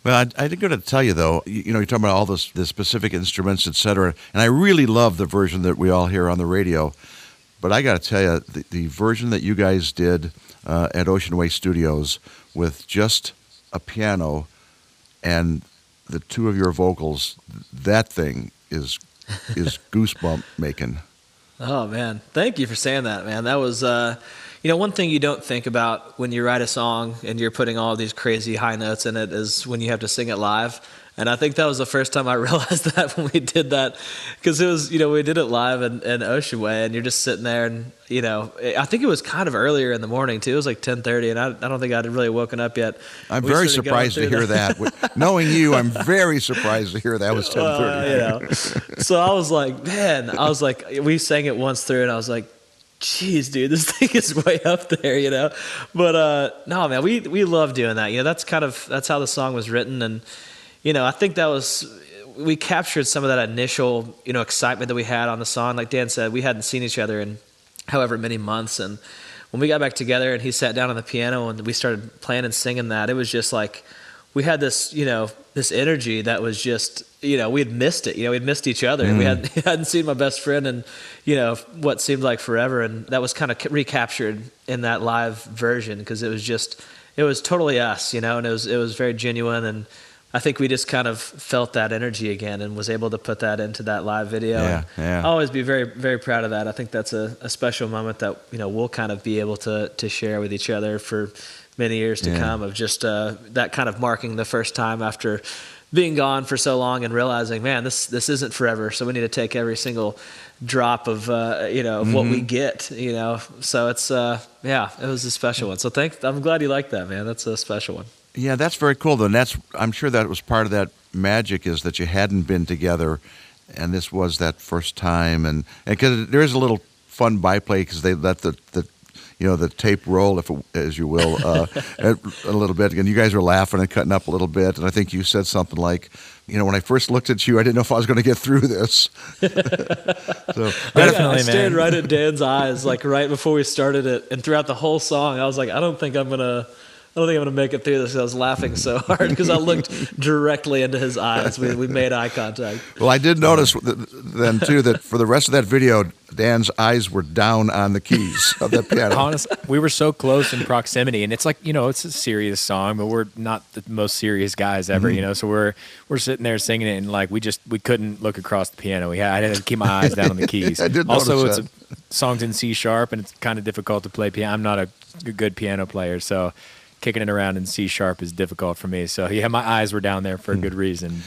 Well, I did got to tell you though. You're talking about all the specific instruments, etc. And I really love the version that we all hear on the radio. But I got to tell you, the version that you guys did at Ocean Way Studios with just a piano and the two of your vocals, that thing is goosebump making. Oh man, thank you for saying that, man. That was, one thing you don't think about when you write a song and you're putting all these crazy high notes in it is when you have to sing it live. And I think that was the first time I realized that when we did that, because it was, we did it live in Ocean Way, and you're just sitting there, and I think it was kind of earlier in the morning too. It was like 10:30, and I don't think I'd really woken up yet. I'm very surprised to hear that. Knowing you, I'm very surprised to hear that was 10:30. So I was like, we sang it once through, and I was like, geez, dude, this thing is way up there, But no, man, we love doing that. That's how the song was written, and I think we captured some of that initial, excitement that we had on the song. Like Dan said, we hadn't seen each other in however many months. And when we got back together and he sat down on the piano and we started playing and singing that, it was just like, we had this, this energy that was just, we had missed it. We'd missed each other. And we hadn't seen my best friend in, what seemed like forever. And that was kind of recaptured in that live version, because it was totally us, and it was very genuine. And I think we just kind of felt that energy again and was able to put that into that live video. Yeah. I'll always be very, very proud of that. I think that's a special moment that, we'll kind of be able to share with each other for many years to come, of just that kind of marking the first time after being gone for so long and realizing, man, this isn't forever. So we need to take every single drop of, of what we get, So it's, it was a special one. So I'm glad you like that, man. That's a special one. Yeah, that's very cool. And I'm sure that was part of that magic, is that you hadn't been together, and this was that first time. And because there is a little fun byplay, because they let the tape roll, as you will, a little bit. And you guys were laughing and cutting up a little bit. And I think you said something like, when I first looked at you, I didn't know if I was going to get through this. So I stared right at Dan's eyes, like right before we started it, and throughout the whole song, I was like, I don't think I'm gonna make it through this. I was laughing so hard because I looked directly into his eyes. We made eye contact. Well, I did notice then, too, that for the rest of that video, Dan's eyes were down on the keys of that piano. Honestly, we were so close in proximity, and it's like, it's a serious song, but we're not the most serious guys ever, So we're sitting there singing it, and like we couldn't look across the piano. I had to keep my eyes down on the keys. I did also, notice it's songs in C sharp, and it's kind of difficult to play piano. I'm not a good piano player, so kicking it around in C sharp is difficult for me. So yeah, my eyes were down there for a good reason.